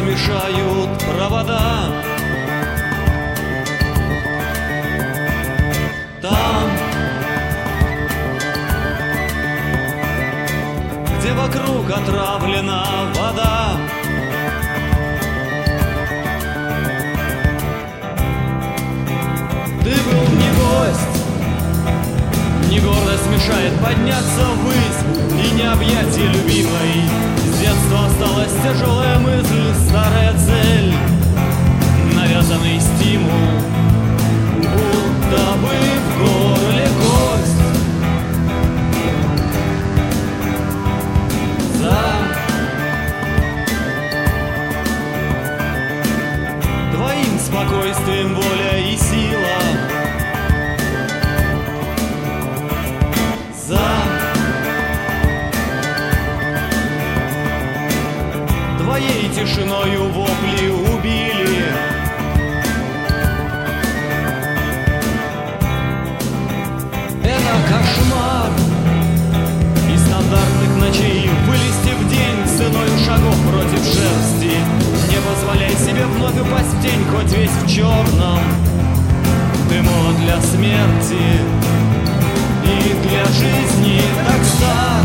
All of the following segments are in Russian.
мешают провода. Там, где вокруг отравлена вода, ты был не гость, не гордость мешает подняться ввысь, и не объятие любимой. С детства осталась тяжелая мысль, старая цель, навязанный стимул, будто бы в горле кость. За твоим спокойствием воля и сила, за твоей тишиною вопли убили. Это кошмар из стандартных ночей, вылезти в день ценою шагов против шерсти. Не позволяй себе вновь упасть в тень, хоть весь в черном. Ты молод для смерти и для жизни так стар.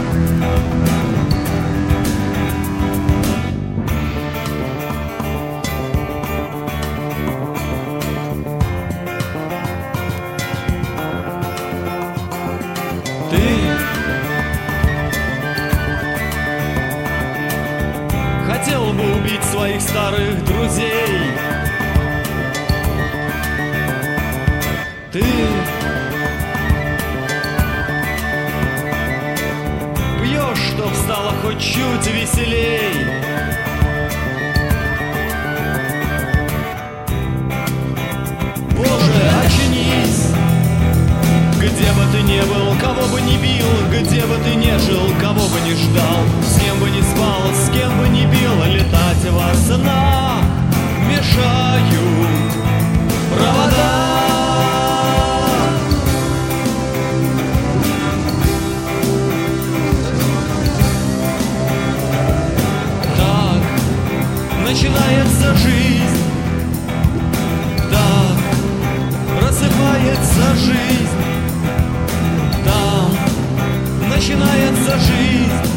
Ты хотел бы убить своих старых друзей. Ты пьешь, чтоб стало хоть чуть веселей. Боже, очнись! Где бы ты ни был, кого бы ни бил, где бы ты ни жил, кого бы ни ждал, с кем бы ни спал, с кем бы ни бил, летать во снах мешают провода. Так начинается жизнь, так просыпается жизнь. Там начинается жизнь.